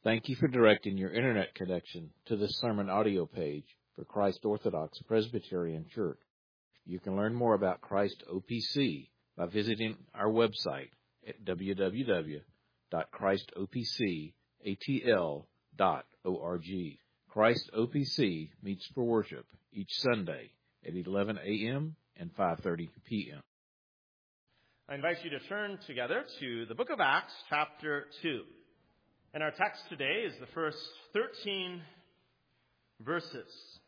Thank you for directing your internet connection to this sermon audio page for Christ Orthodox Presbyterian Church. You can learn more about Christ OPC by visiting our website at www.christopcatl.org. Christ OPC meets for worship each Sunday at 11 a.m. and 5:30 p.m. I invite you to turn together to the book of Acts, chapter 2. And our text today is the first 13 verses.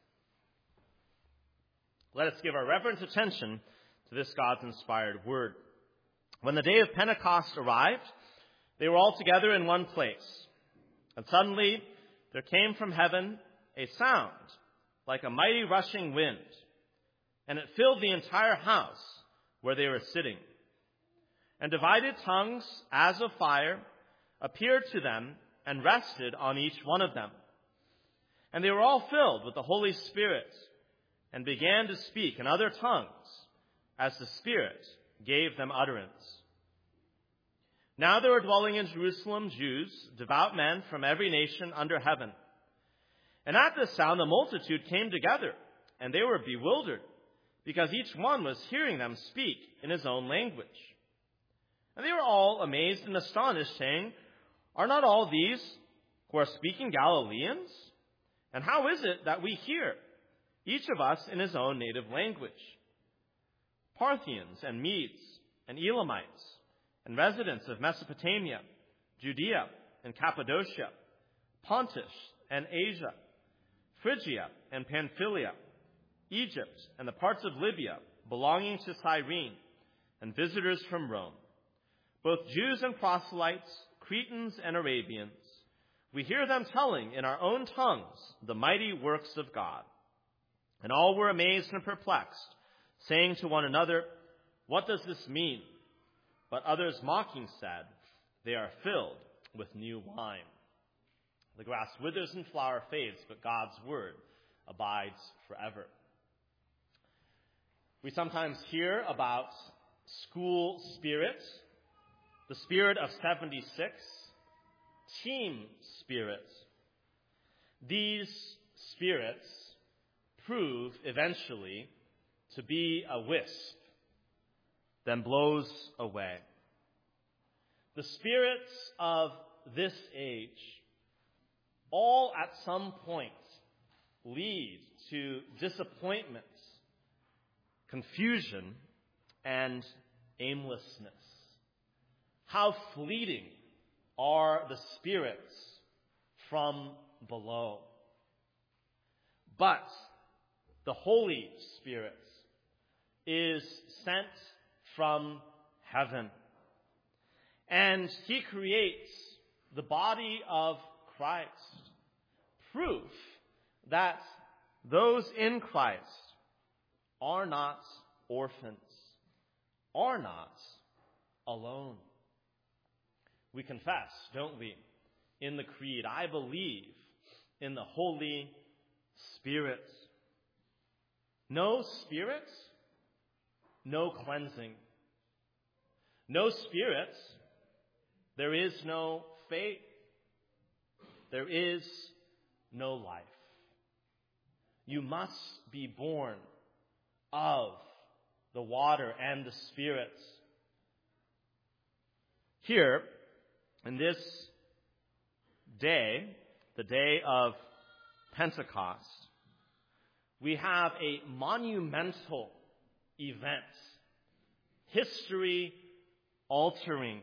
Let us give our reverent attention to this God's inspired word. When the day of Pentecost arrived, they were all together in one place. And suddenly there came from heaven a sound like a mighty rushing wind, and it filled the entire house where they were sitting. And divided tongues as of fire appeared to them and rested on each one of them. And they were all filled with the Holy Spirit and began to speak in other tongues as the Spirit gave them utterance. Now there were dwelling in Jerusalem Jews, devout men from every nation under heaven. And at this sound the multitude came together, and they were bewildered, because each one was hearing them speak in his own language. And they were all amazed and astonished, saying, "Are not all these who are speaking Galileans? And how is it that we hear, each of us in his own native language? Parthians and Medes and Elamites and residents of Mesopotamia, Judea and Cappadocia, Pontus and Asia, Phrygia and Pamphylia, Egypt and the parts of Libya belonging to Cyrene, and visitors from Rome, both Jews and proselytes, Cretans and Arabians, we hear them telling in our own tongues the mighty works of God." And all were amazed and perplexed, saying to one another, "What does this mean?" But others mocking said, "They are filled with new wine." The grass withers and flower fades, but God's word abides forever. We sometimes hear about school spirit, the spirit of 76, team spirit. These spirits prove eventually to be a wisp, then blows away. The spirits of this age all at some point lead to disappointment, confusion, and aimlessness. How fleeting are the spirits from below. But the Holy Spirit is sent from heaven, and he creates the body of Christ, proof that those in Christ are not orphans, are not alone. We confess, don't we, in the Creed, "I believe in the Holy Spirit." No Spirit, no cleansing. No Spirit, there is no faith. There is no life. You must be born of the water and the Spirit. Here, in this day, the day of Pentecost, we have a monumental event, history-altering,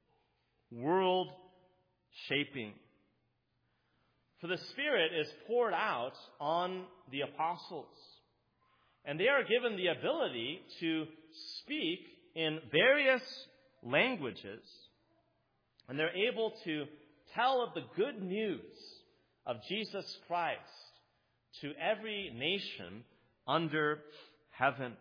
world-shaping. For the Spirit is poured out on the apostles, and they are given the ability to speak in various languages, and they're able to tell of the good news of Jesus Christ to every nation under heaven.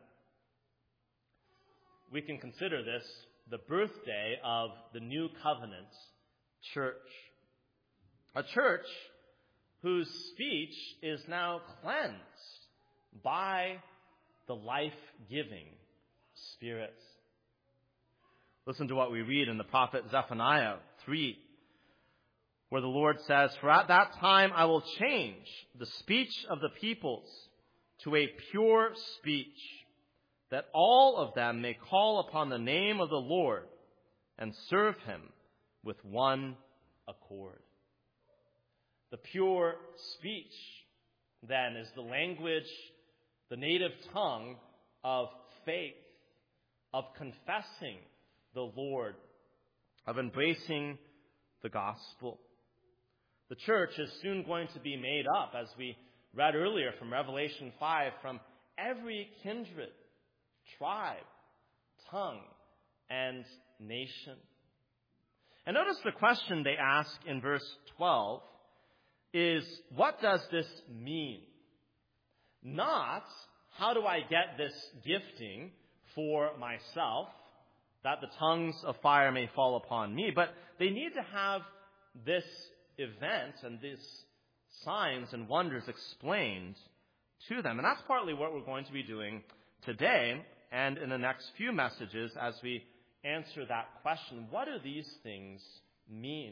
We can consider this the birthday of the New Covenant church. A church whose speech is now cleansed by the life-giving Spirit. Listen to what we read in the prophet Zephaniah 3, where the Lord says, "For at that time I will change the speech of the peoples to a pure speech, that all of them may call upon the name of the Lord and serve him with one accord." The pure speech, then, is the language, the native tongue of faith, of confessing the Lord, of embracing the gospel. The church is soon going to be made up, as we read earlier from Revelation 5, from every kindred, tribe, tongue, and nation. And notice the question they ask in verse 12 is, what does this mean? Not, how do I get this gifting for myself, that the tongues of fire may fall upon me, but they need to have this event and these signs and wonders explained to them. And that's partly what we're going to be doing today and in the next few messages as we answer that question. What do these things mean?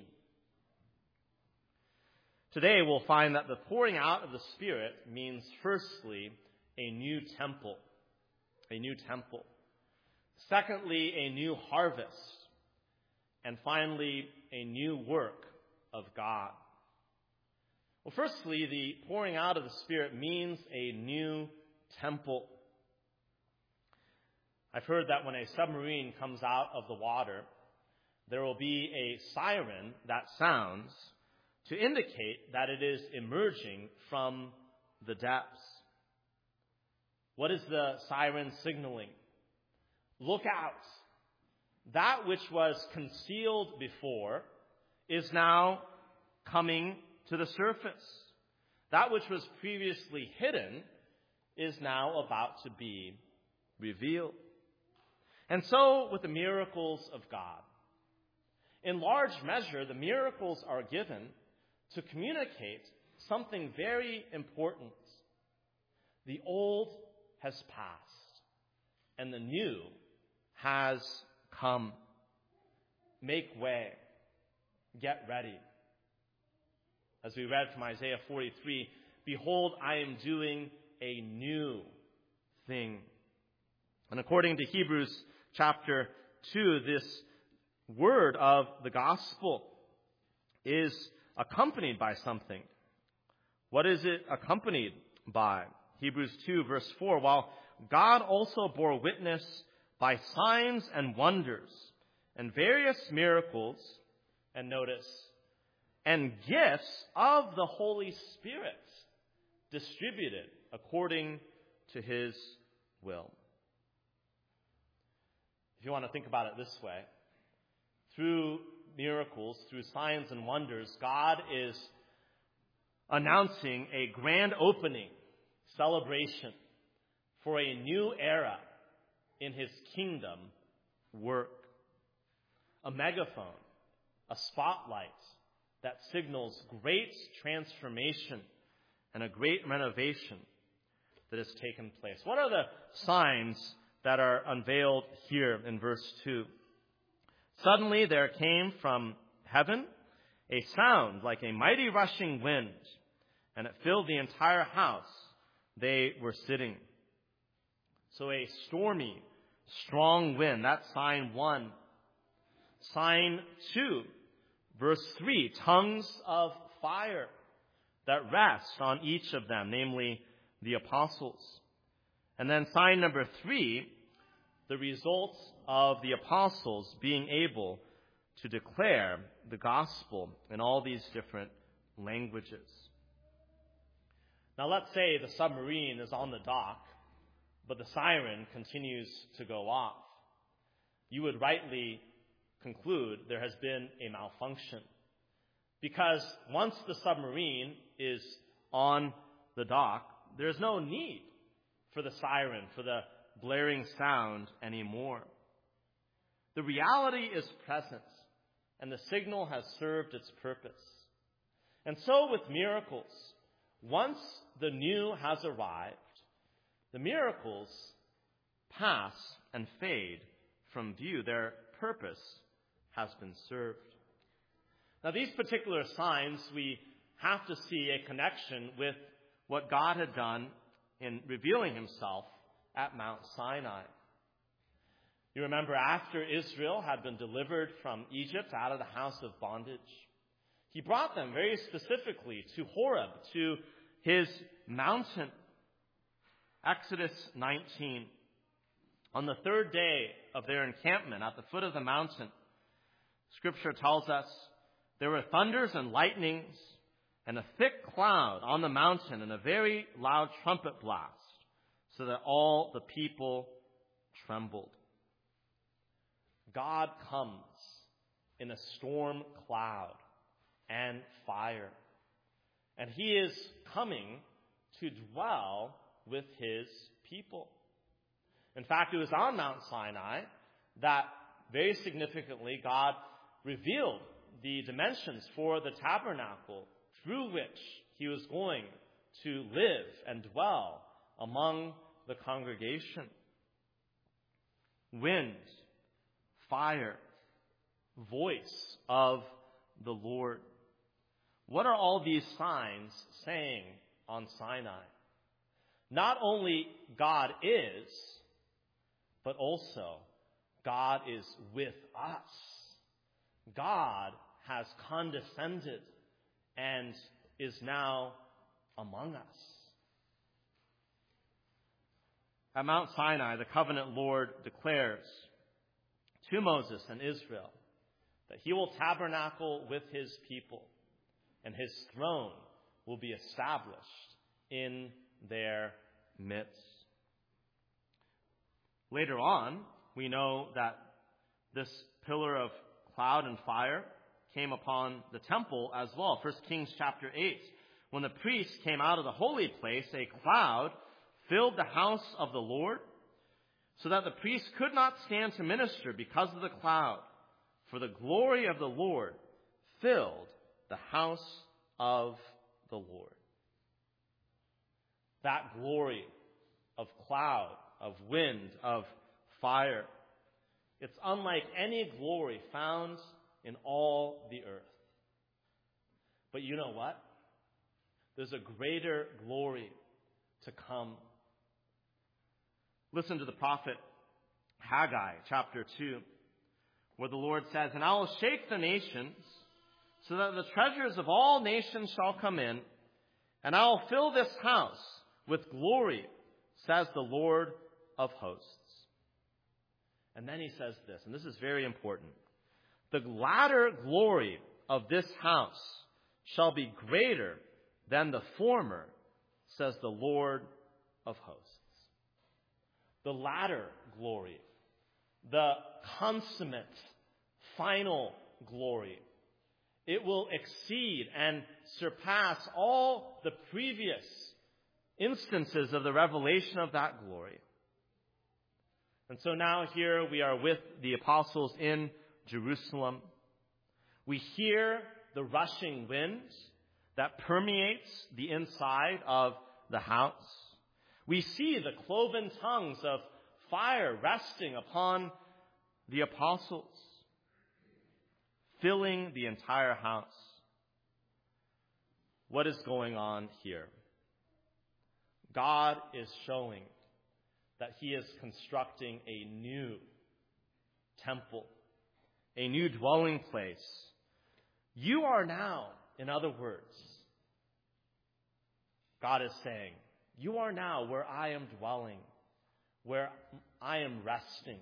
Today we'll find that the pouring out of the Spirit means, firstly, a new temple. A new temple. Secondly, a new harvest. And finally, a new work of God. Well, firstly, the pouring out of the Spirit means a new temple. I've heard that when a submarine comes out of the water, there will be a siren that sounds to indicate that it is emerging from the depths. What is the siren signaling? Look out! That which was concealed before is now coming to the surface. That which was previously hidden is now about to be revealed. And so with the miracles of God. In large measure, the miracles are given to communicate something very important. The old has passed, and the new has come. Make way. Get ready. As we read from Isaiah 43, "Behold, I am doing a new thing." And according to Hebrews chapter 2, this word of the gospel is accompanied by something. What is it accompanied by? Hebrews 2 verse 4, "While God also bore witness by signs and wonders and various miracles," and notice, "and gifts of the Holy Spirit distributed according to his will." If you want to think about it this way, through miracles, through signs and wonders, God is announcing a grand opening celebration for a new era in his kingdom work. A megaphone, a spotlight that signals great transformation and a great renovation that has taken place. What are the signs that are unveiled here in verse 2? "Suddenly there came from heaven a sound like a mighty rushing wind, and it filled the entire house they were sitting." So a stormy, strong wind, that's sign 1. Sign 2, verse 3, tongues of fire that rest on each of them, namely the apostles. And then sign number 3, the results of the apostles being able to declare the gospel in all these different languages. Now let's say the submarine is on the dock, but the siren continues to go off. You would rightly conclude there has been a malfunction. Because once the submarine is on the dock, there's no need for the siren, for the blaring sound anymore. The reality is present, and the signal has served its purpose. And so with miracles, once the new has arrived, the miracles pass and fade from view. Their purpose has been served. Now, these particular signs, we have to see a connection with what God had done in revealing himself at Mount Sinai. You remember, after Israel had been delivered from Egypt out of the house of bondage, he brought them very specifically to Horeb, to his mountain. Exodus 19. On the third day of their encampment at the foot of the mountain, Scripture tells us there were thunders and lightnings and a thick cloud on the mountain and a very loud trumpet blast, so that all the people trembled. God comes in a storm cloud and fire, and he is coming to dwell with his people. In fact, it was on Mount Sinai that, very significantly, God revealed the dimensions for the tabernacle through which he was going to live and dwell among the congregation. Wind, fire, voice of the Lord. What are all these signs saying on Sinai? Not only God is, but also God is with us. God has condescended and is now among us. At Mount Sinai, the covenant Lord declares to Moses and Israel that he will tabernacle with his people, and his throne will be established in their midst. Later on, we know that this pillar of cloud and fire came upon the temple as well. 1 Kings chapter 8. When the priests came out of the holy place, a cloud filled the house of the Lord, so that the priests could not stand to minister because of the cloud, for the glory of the Lord filled the house of the Lord. That glory of cloud, of wind, of fire, it's unlike any glory found in all the earth. But you know what? There's a greater glory to come. Listen to the prophet Haggai, chapter 2, where the Lord says, "And I will shake the nations, so that the treasures of all nations shall come in, and I will fill this house with glory, says the Lord of hosts." And then he says this, and this is very important. "The latter glory of this house shall be greater than the former, says the Lord of hosts." The latter glory, the consummate, final glory, it will exceed and surpass all the previous instances of the revelation of that glory. And so now here we are with the apostles in Jerusalem. We hear the rushing wind that permeates the inside of the house. We see the cloven tongues of fire resting upon the apostles, filling the entire house. What is going on here? God is showing that he is constructing a new temple, a new dwelling place. You are now, in other words, God is saying, you are now where I am dwelling, where I am resting.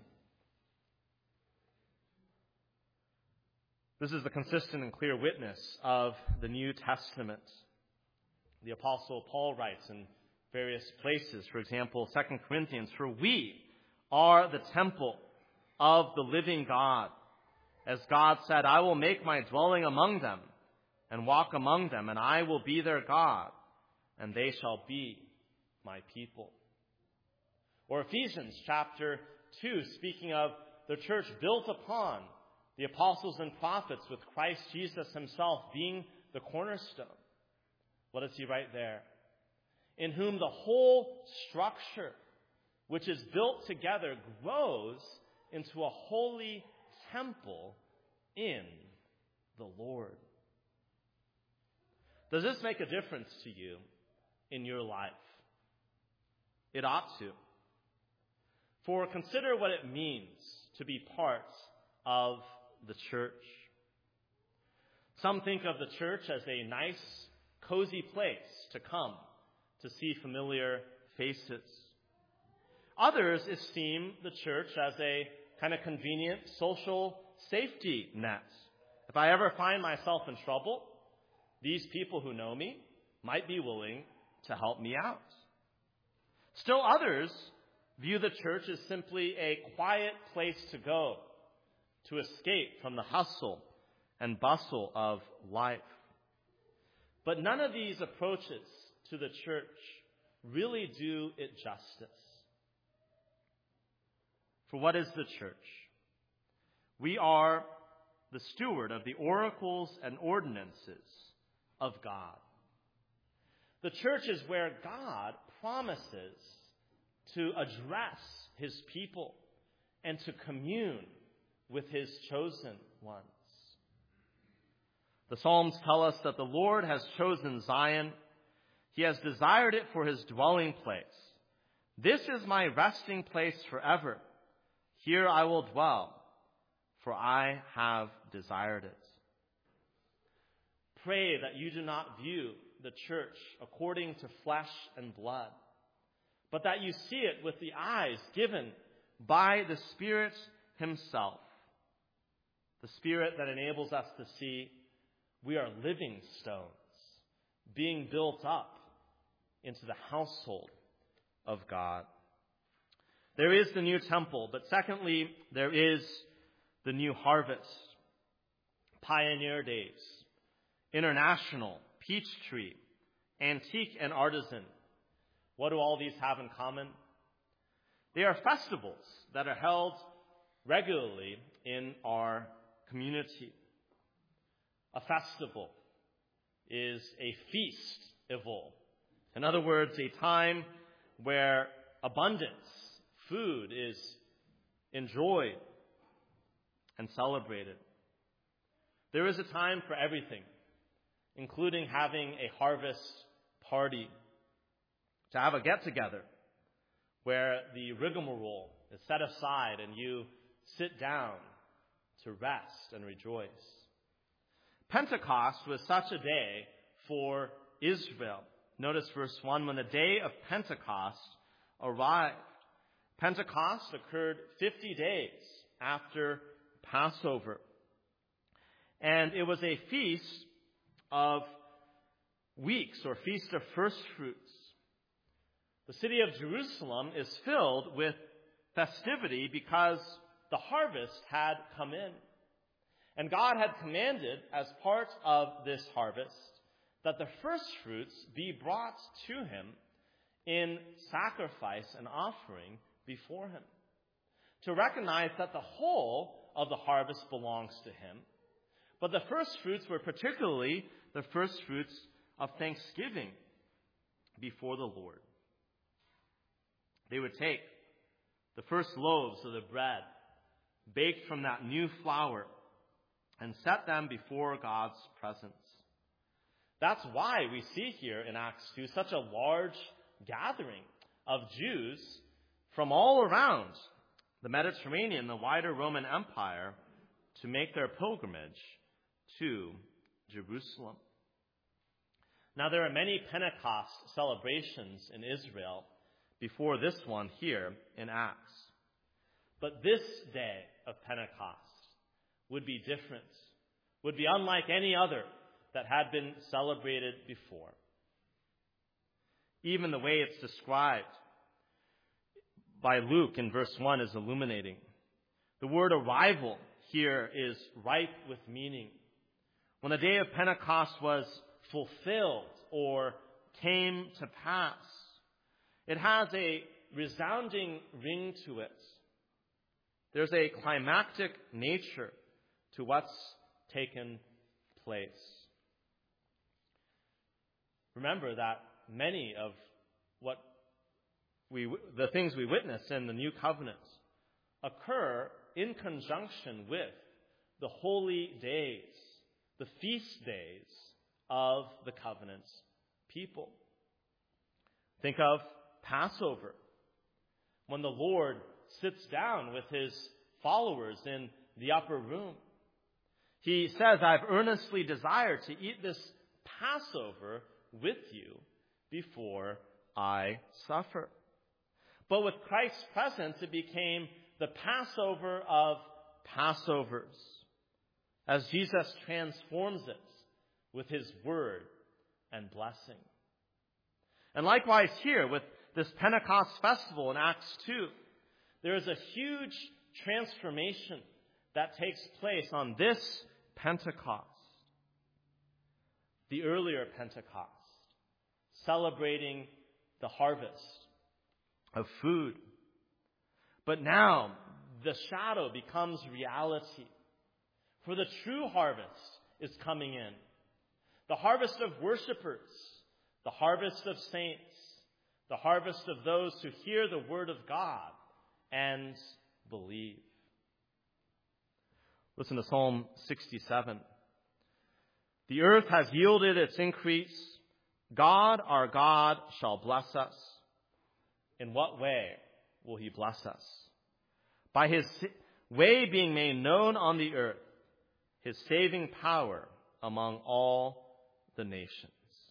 This is the consistent and clear witness of the New Testament. The Apostle Paul writes in various places, for example, 2 Corinthians, "For we are the temple of the living God. As God said, I will make my dwelling among them and walk among them, and I will be their God, and they shall be my people." Or Ephesians chapter 2, speaking of the church built upon the apostles and prophets with Christ Jesus himself being the cornerstone. What does he write there? "In whom the whole structure, which is built together, grows into a holy temple in the Lord." Does this make a difference to you in your life? It ought to. For consider what it means to be part of the church. Some think of the church as a nice, cozy place to come to see familiar faces. Others esteem the church as a kind of convenient social safety net. If I ever find myself in trouble, these people who know me might be willing to help me out. Still others view the church as simply a quiet place to go to escape from the hustle and bustle of life. But none of these approaches to the church really do it justice. For what is the church? We are the steward of the oracles and ordinances of God. The church is where God promises to address his people and to commune with his chosen ones. The Psalms tell us that the Lord has chosen Zion. He has desired it for his dwelling place. This is my resting place forever. Here I will dwell, for I have desired it. Pray that you do not view the church according to flesh and blood, but that you see it with the eyes given by the Spirit himself. The Spirit that enables us to see we are living stones being built up into the household of God. There is the new temple, but secondly, there is the new harvest. Pioneer days, international, peach tree, antique and artisan. What do all these have in common? They are festivals that are held regularly in our community. A festival is a festival. In other words, a time where abundance, food is enjoyed and celebrated. There is a time for everything, including having a harvest party, to have a get-together where the rigmarole is set aside and you sit down to rest and rejoice. Pentecost was such a day for Israel. Notice verse 1, when the day of Pentecost arrived. Pentecost occurred 50 days after Passover. And it was a feast of weeks, or feast of first fruits. The city of Jerusalem is filled with festivity because the harvest had come in. And God had commanded, as part of this harvest, that the first fruits be brought to him in sacrifice and offering before him, to recognize that the whole of the harvest belongs to him. But the first fruits were particularly the first fruits of thanksgiving before the Lord. They would take the first loaves of the bread, baked from that new flour, and set them before God's presence. That's why we see here in Acts 2 such a large gathering of Jews from all around the Mediterranean, the wider Roman Empire, to make their pilgrimage to Jerusalem. Now, there are many Pentecost celebrations in Israel before this one here in Acts. But this day of Pentecost would be different, would be unlike any other that had been celebrated before. Even the way it's described by Luke in verse 1 is illuminating. The word arrival here is ripe with meaning. When the day of Pentecost was fulfilled or came to pass, it has a resounding ring to it. There's a climactic nature to what's taken place. Remember that many of the things we witness in the New Covenant occur in conjunction with the holy days, the feast days of the covenant people. Think of Passover, when the Lord sits down with his followers in the upper room. He says, I've earnestly desired to eat this Passover with you before I suffer. But with Christ's presence, it became the Passover of Passovers, as Jesus transforms it with his word and blessing. And likewise here, with this Pentecost festival in Acts 2, there is a huge transformation that takes place on this Pentecost. The earlier Pentecost, celebrating the harvest of food. But now, the shadow becomes reality. For the true harvest is coming in. The harvest of worshipers, the harvest of saints, the harvest of those who hear the word of God and believe. Listen to Psalm 67. The earth has yielded its increase. God, our God, shall bless us. In what way will he bless us? By his way being made known on the earth, his saving power among all the nations.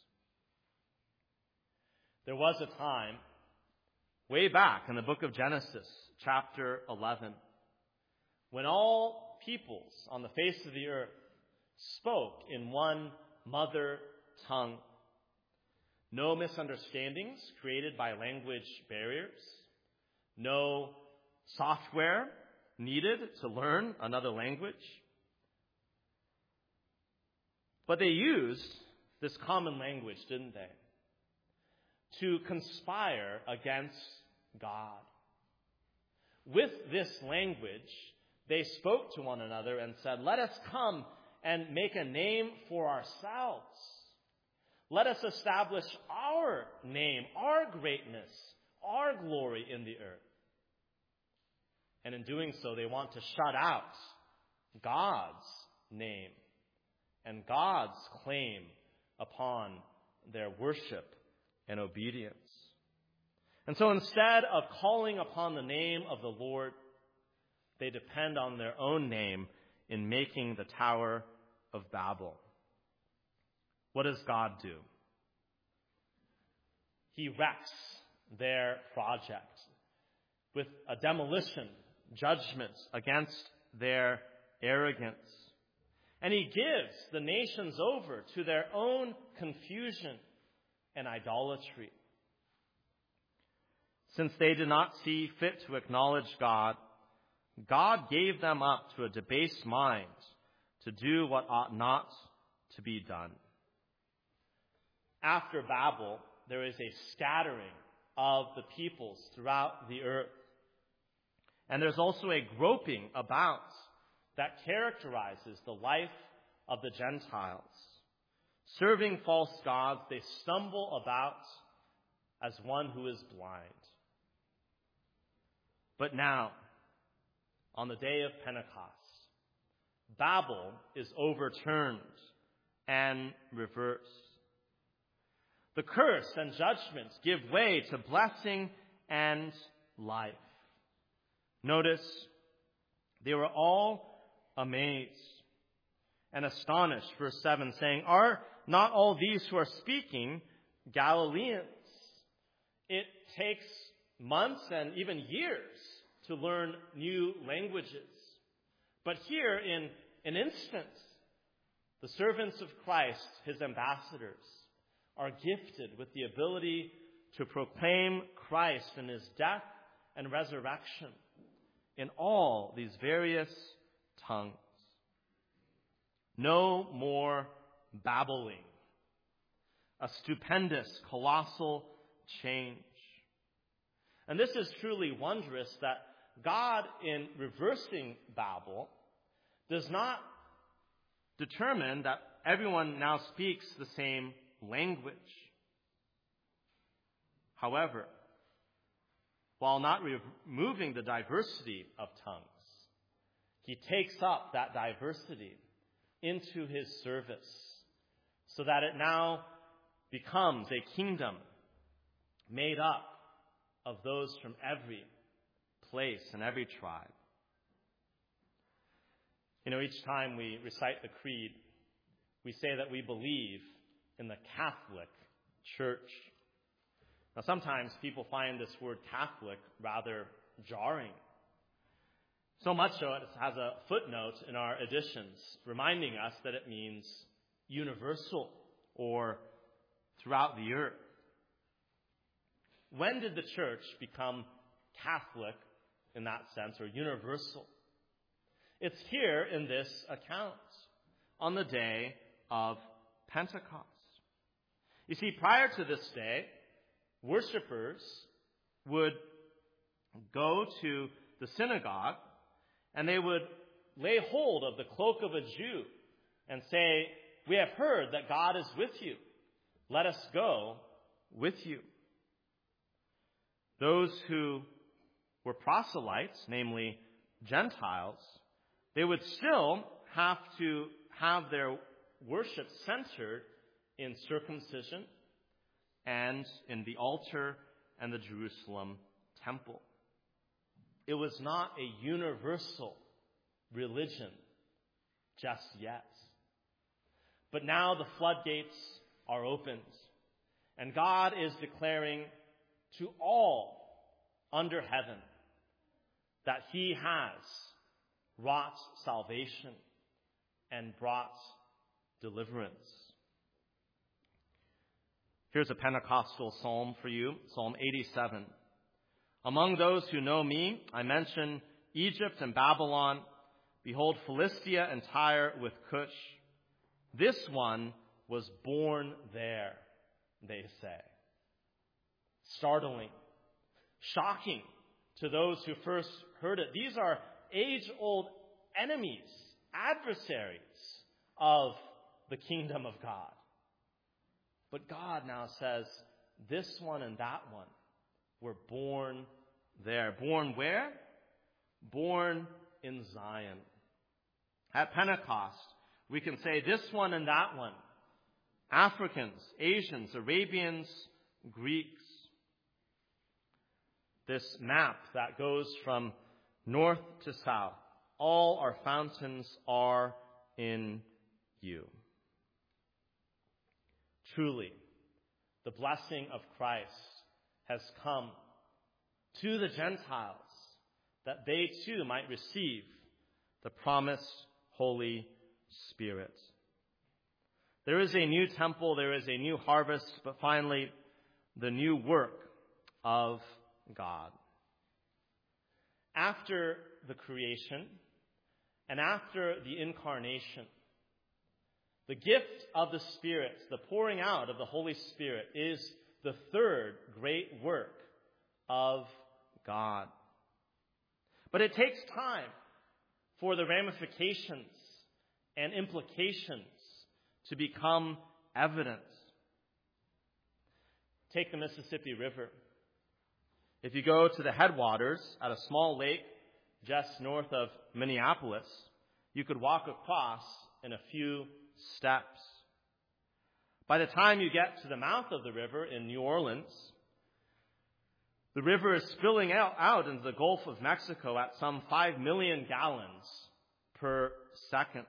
There was a time, way back in the book of Genesis, chapter 11, when all peoples on the face of the earth spoke in one mother tongue. No misunderstandings created by language barriers. No software needed to learn another language. But they used this common language, didn't they? To conspire against God. With this language, they spoke to one another and said, let us come and make a name for ourselves. Let us establish our name, our greatness, our glory in the earth. And in doing so, they want to shut out God's name and God's claim upon their worship and obedience. And so instead of calling upon the name of the Lord, they depend on their own name in making the Tower of Babel. What does God do? He wrecks their project with a demolition judgment against their arrogance. And he gives the nations over to their own confusion and idolatry. Since they did not see fit to acknowledge God, God gave them up to a debased mind to do what ought not to be done. After Babel, there is a scattering of the peoples throughout the earth. And there's also a groping about that characterizes the life of the Gentiles. Serving false gods, they stumble about as one who is blind. But now, on the day of Pentecost, Babel is overturned and reversed. The curse and judgments give way to blessing and life. Notice, they were all amazed and astonished, verse 7, saying, are not all these who are speaking Galileans? It takes months and even years to learn new languages. But here, in an instant, the servants of Christ, his ambassadors, are gifted with the ability to proclaim Christ and his death and resurrection in all these various tongues. No more babbling. A stupendous, colossal change. And this is truly wondrous that God, in reversing Babel, does not determine that everyone now speaks the same language. However, while not removing the diversity of tongues, he takes up that diversity into his service, so that it now becomes a kingdom made up of those from every place and every tribe. Each time we recite the creed, we say that we believe in the Catholic Church. Now, sometimes people find this word Catholic rather jarring. So much so it has a footnote in our editions reminding us that it means universal or throughout the earth. When did the church become Catholic in that sense, or universal? It's here in this account, on the day of Pentecost. You see, prior to this day, worshipers would go to the synagogue and they would lay hold of the cloak of a Jew and say, "We have heard that God is with you. Let us go with you." Those who were proselytes, namely Gentiles, they would still have to have their worship centered in circumcision and in the altar and the Jerusalem temple. It was not a universal religion just yet. But now the floodgates are opened, and God is declaring to all under heaven that he has wrought salvation and brought deliverance. Here's a Pentecostal psalm for you, Psalm 87. "Among those who know me, I mention Egypt and Babylon. Behold, Philistia and Tyre with Cush. This one was born there," they say. Startling, shocking to those who first heard it. These are age-old enemies, adversaries of the kingdom of God. But God now says, this one and that one were born there. Born where? Born in Zion. At Pentecost, we can say this one and that one. Africans, Asians, Arabians, Greeks. This map that goes from north to south, all our fountains are in you. Truly, the blessing of Christ has come to the Gentiles, that they too might receive the promised Holy Spirit. There is a new temple, there is a new harvest, but finally, the new work of God. After the creation and after the incarnation, the gift of the Spirit, the pouring out of the Holy Spirit, is the third great work of God. But it takes time for the ramifications and implications to become evident. Take the Mississippi River. If you go to the headwaters at a small lake just north of Minneapolis, you could walk across in a few steps. By the time you get to the mouth of the river in New Orleans, the river is spilling out into the Gulf of Mexico at some 5 million gallons per second.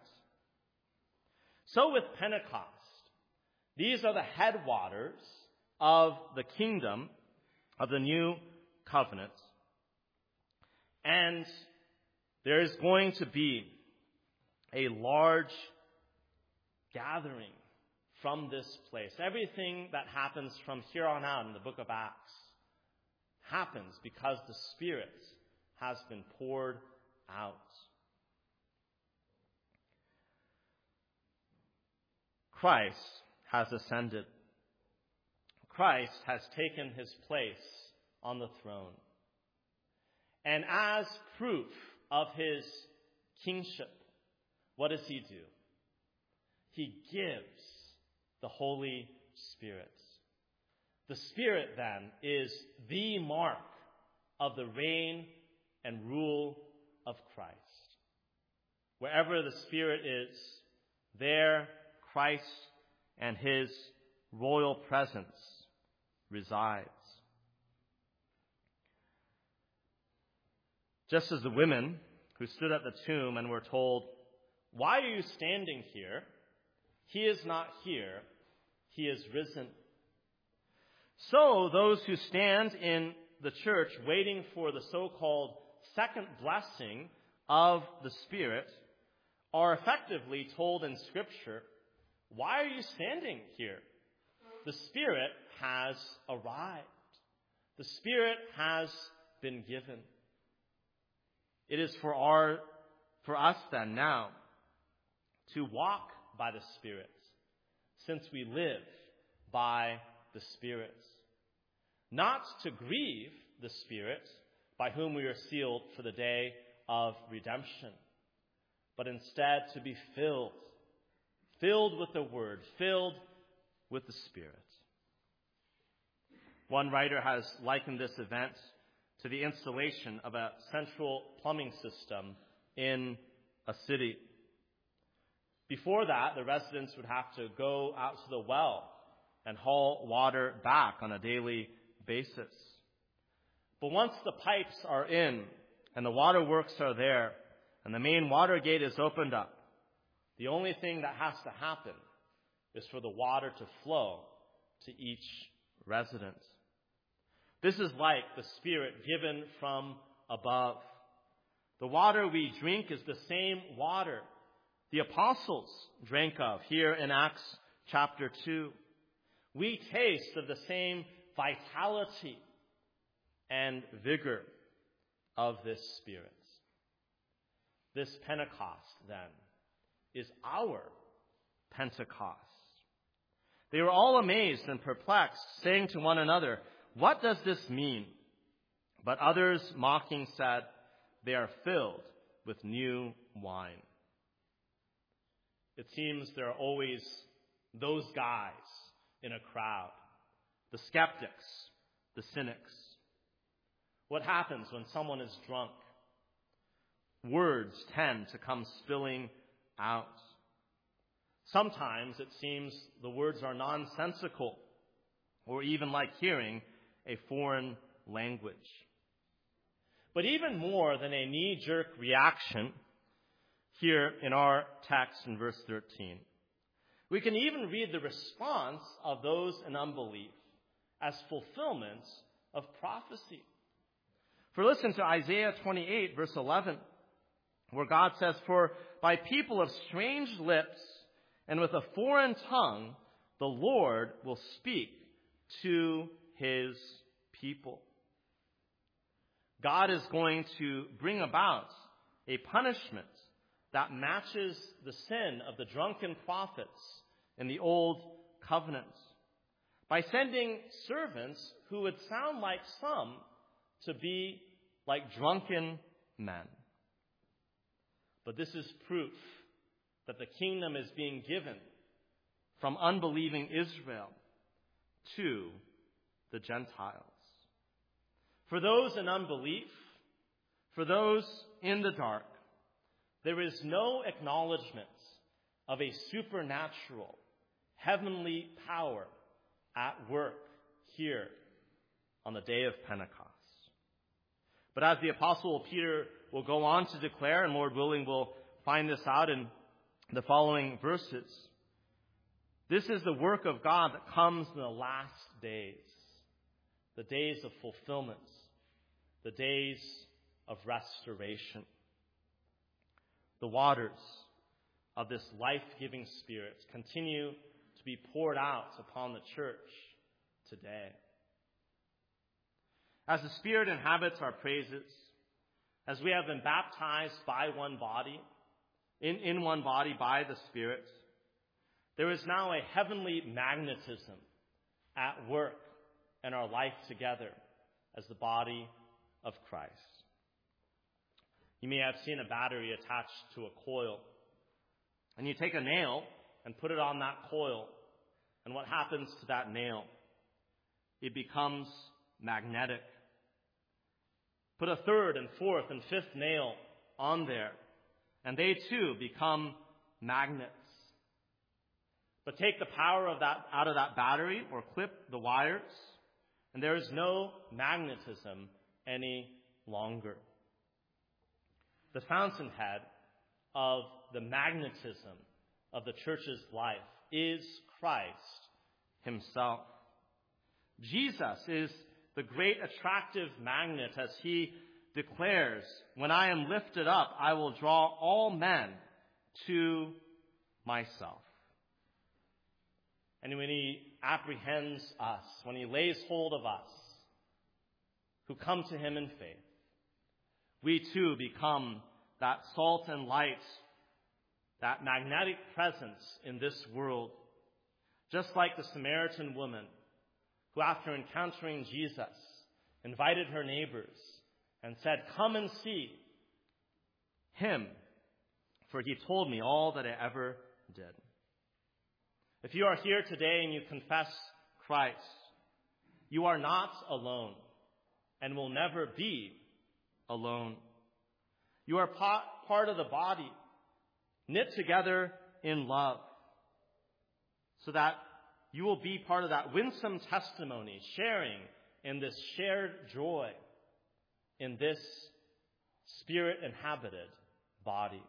So with Pentecost, these are the headwaters of the kingdom of the new covenant. And there is going to be a large gathering from this place. Everything that happens from here on out in the book of Acts happens because the Spirit has been poured out. Christ has ascended. Christ has taken his place on the throne. And as proof of his kingship, what does he do? He gives the Holy Spirit. The Spirit, then, is the mark of the reign and rule of Christ. Wherever the Spirit is, there Christ and his royal presence resides. Just as the women who stood at the tomb and were told, "Why are you standing here? He is not here. He is risen." So those who stand in the church waiting for the so-called second blessing of the Spirit are effectively told in Scripture, "Why are you standing here? The Spirit has arrived. The Spirit has been given." It is for us then now to walk by the Spirit, since we live by the Spirit. Not to grieve the Spirit, by whom we are sealed for the day of redemption, but instead to be filled with the Word, filled with the Spirit. One writer has likened this event to the installation of a central plumbing system in a city. Before that, the residents would have to go out to the well and haul water back on a daily basis. But once the pipes are in and the waterworks are there and the main water gate is opened up, the only thing that has to happen is for the water to flow to each resident. This is like the Spirit given from above. The water we drink is the same water the apostles drank of here in Acts chapter 2. We taste of the same vitality and vigor of this Spirit. This Pentecost, then, is our Pentecost. They were all amazed and perplexed, saying to one another, "What does this mean?" But others, mocking, said, "They are filled with new wine." It seems there are always those guys in a crowd, the skeptics, the cynics. What happens when someone is drunk? Words tend to come spilling out. Sometimes it seems the words are nonsensical, or even like hearing a foreign language. But even more than a knee-jerk reaction here in our text in verse 13, we can even read the response of those in unbelief as fulfillment of prophecy. For listen to Isaiah 28, verse 11, where God says, "For by people of strange lips and with a foreign tongue, the Lord will speak to his people." God is going to bring about a punishment that matches the sin of the drunken prophets in the Old Covenant by sending servants who would sound like some to be like drunken men. But this is proof that the kingdom is being given from unbelieving Israel to the Gentiles. For those in unbelief, for those in the dark, there is no acknowledgement of a supernatural, heavenly power at work here on the day of Pentecost. But as the Apostle Peter will go on to declare, and Lord willing we'll find this out in the following verses, this is the work of God that comes in the last days, the days of fulfillment, the days of restoration. The waters of this life-giving Spirit continue to be poured out upon the church today. As the Spirit inhabits our praises, as we have been baptized by one body, in one body by the Spirit, there is now a heavenly magnetism at work in our life together as the body of Christ. You may have seen a battery attached to a coil, and you take a nail and put it on that coil, and what happens to that nail? It becomes magnetic. Put a third and fourth and fifth nail on there, and they too become magnets. But take the power of that out of that battery or clip the wires, and there is no magnetism any longer. The fountainhead of the magnetism of the church's life is Christ himself. Jesus is the great attractive magnet, as he declares, "When I am lifted up, I will draw all men to myself." And when he apprehends us, when he lays hold of us, who come to him in faith, we too become that salt and light, that magnetic presence in this world, just like the Samaritan woman who, after encountering Jesus, invited her neighbors and said, "Come and see him, for he told me all that I ever did." If you are here today and you confess Christ, you are not alone and will never be alone. You are part of the body, knit together in love, so that you will be part of that winsome testimony, sharing in this shared joy in this Spirit-inhabited body.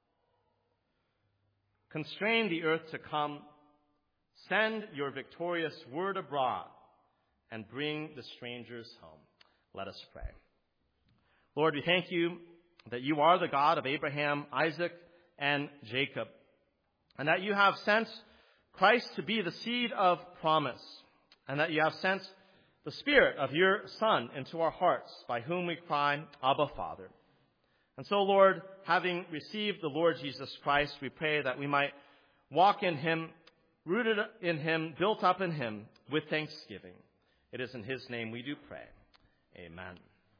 Constrain the earth to come, send your victorious word abroad, and bring the strangers home. Let us pray. Lord, we thank you that you are the God of Abraham, Isaac, and Jacob, and that you have sent Christ to be the seed of promise, and that you have sent the Spirit of your Son into our hearts, by whom we cry, Abba, Father. And so, Lord, having received the Lord Jesus Christ, we pray that we might walk in him, rooted in him, built up in him, with thanksgiving. It is in his name we do pray. Amen.